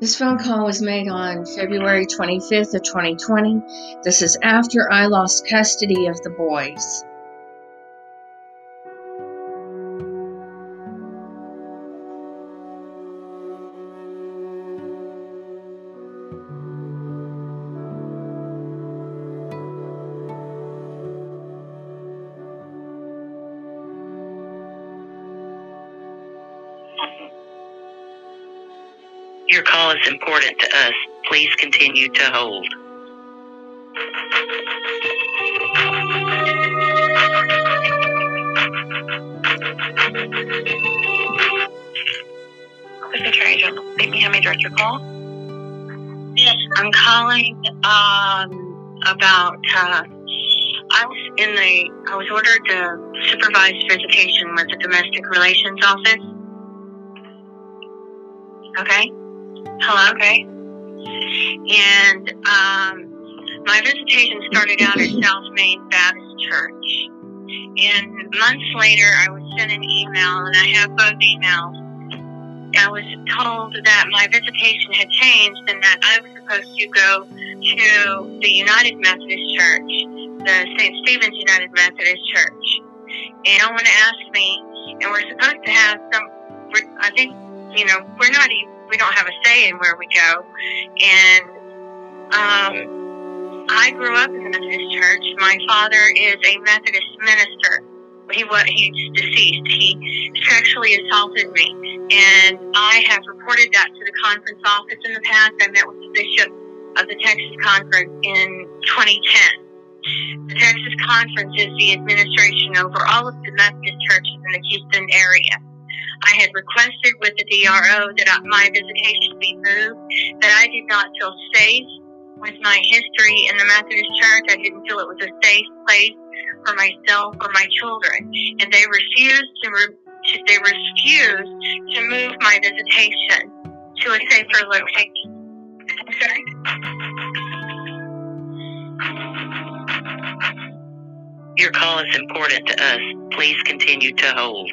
This phone call was made on February 25th of 2020. This is after I lost custody of the boys. Your call is important to us. Please continue to hold. This is Terry Jones. Speaking. How may I direct your call? Yes, I'm calling about. I was ordered to supervise visitation with the Domestic Relations Office. Okay. Hello. Okay. And my visitation started out at South Main Baptist Church. And months later, I was sent an email, and I have both emails. I was told that my visitation had changed and that I was supposed to go to the United Methodist Church, the St. Stephen's United Methodist Church. And no one asked me, and we're supposed to have I think, we don't have a say in where we go. And I grew up in the Methodist Church. My father is a Methodist minister. He's deceased. He sexually assaulted me, and I have reported that to the conference office in the past. I met with the bishop of the Texas Conference in 2010. The Texas Conference is the administration over all of the Methodist churches in the Houston area. I had requested with the DRO that my visitation be moved, that I did not feel safe with my history in the Methodist Church. I didn't feel it was a safe place for myself or my children, and they refused to move my visitation to a safer location. I'm sorry. Your call is important to us. Please continue to hold.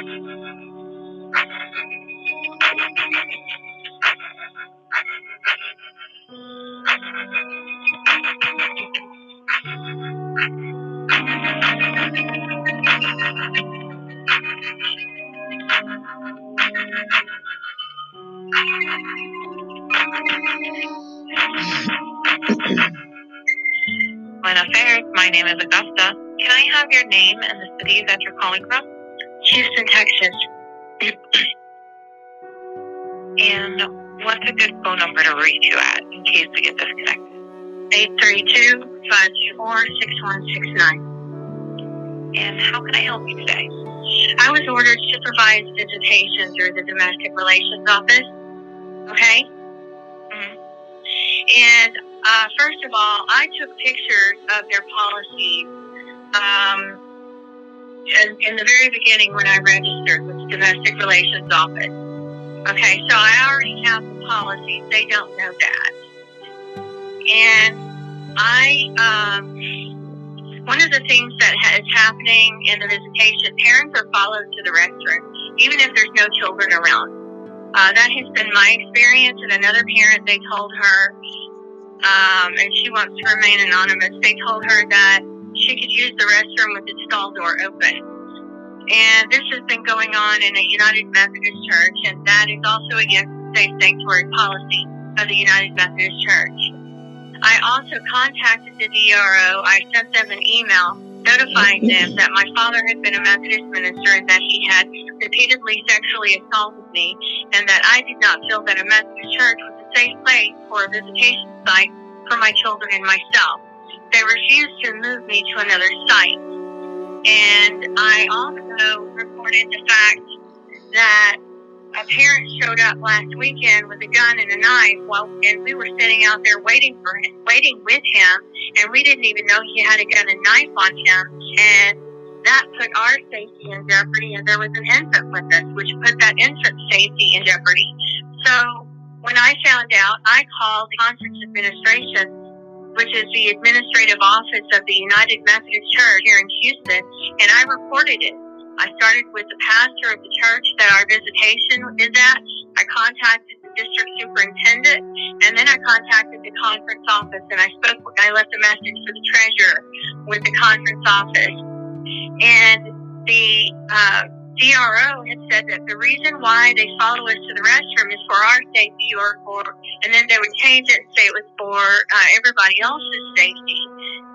Buenos Aires, my name is Augusta. Can I have your name and the city that you're calling from? Houston, Texas. And what's a good phone number to reach you at in case we get disconnected? 832-524-6169. And how can I help you today? I was ordered supervised visitation through the Domestic Relations Office. Okay? Mm-hmm. And first of all, I took pictures of their policies in the very beginning when I registered with the Domestic Relations Office. Okay, so I already have the policies. They don't know that. And one of the things that is happening in the visitation, parents are followed to the restroom, even if there's no children around. That has been my experience. And another parent, they told her, and she wants to remain anonymous, they told her that she could use the restroom with the stall door open. And this has been going on in a United Methodist Church, and that is also against the safe sanctuary policy of the United Methodist Church. I also contacted the DRO. I sent them an email notifying them that my father had been a Methodist minister and that he had repeatedly sexually assaulted me, and that I did not feel that a Methodist church was a safe place for a visitation site for my children and myself. They refused to move me to another site. And I also reported the fact that a parent showed up last weekend with a gun and a knife, and we were sitting out there waiting with him, and we didn't even know he had a gun and knife on him, and that put our safety in jeopardy, and there was an infant with us, which put that infant's safety in jeopardy. So when I found out, I called the conference administration, which is the administrative office of the United Methodist Church here in Houston, and I reported it. I started with the pastor of the church that our visitation is at. I contacted the district superintendent, and then I contacted the conference office, and I left a message for the treasurer with the conference office. And the DRO had said that the reason why they follow us to the restroom is for our safety, and then they would change it and say it was for everybody else's safety.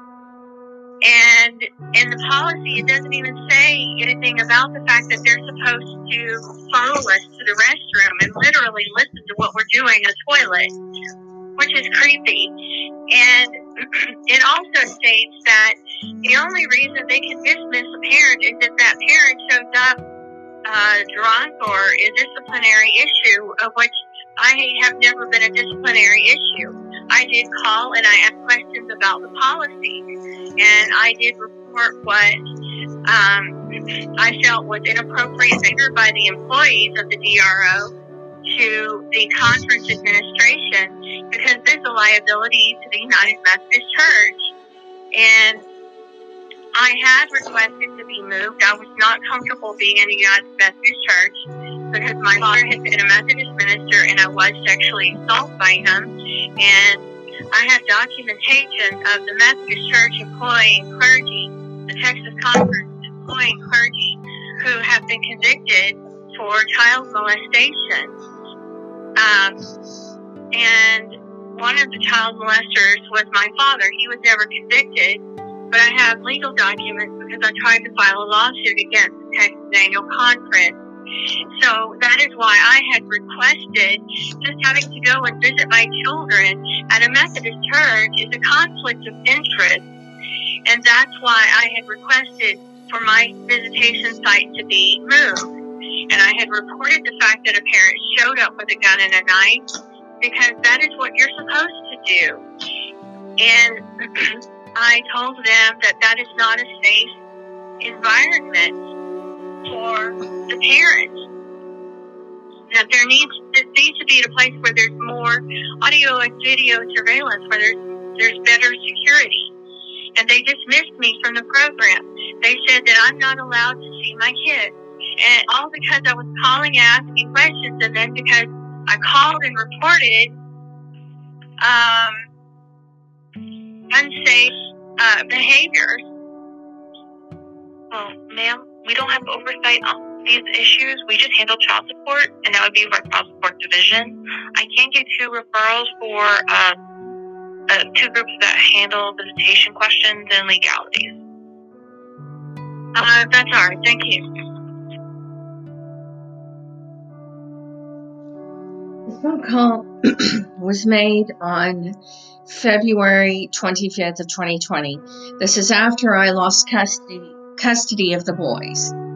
And in the policy, it doesn't even say anything about the fact that they're supposed to follow us to the restroom and literally listen to what we're doing in the toilet, which is creepy. And it also states that the only reason they can dismiss a parent is if that parent shows up drunk or a disciplinary issue, of which I have never been a disciplinary issue. I did call and I asked questions about the policy, and I did report what I felt was inappropriate behavior by the employees of the DRO to the conference administration, because there's a liability to the United Methodist Church. And I had requested to be moved. I was not comfortable being in the United Methodist Church because my father had been a Methodist minister and I was sexually assaulted by him. And I have documentation of the Methodist Church employing clergy, the Texas Conference employing clergy who have been convicted for child molestation. And one of the child molesters was my father. He was never convicted, but I have legal documents because I tried to file a lawsuit against the Texas Annual Conference. So that is why I had requested just having to go and visit my children at a Methodist church is a conflict of interest. And that's why I had requested for my visitation site to be moved. And I had reported the fact that a parent showed up with a gun and a knife, because that is what you're supposed to do. And I told them that that is not a safe environment for the parents. That there needs to be a place where there's more audio and video surveillance, where there's better security. And they dismissed me from the program. They said that I'm not allowed to see my kids. And all because I was calling and asking questions, and then because I called and reported unsafe behaviors. Well, ma'am, we don't have oversight on these issues. We just handle child support, and that would be our child support division. I can get 2 referrals for 2 groups that handle visitation questions and legalities. That's all right. Thank you. The phone call was made on February 25th of 2020. This is after I lost custody of the boys.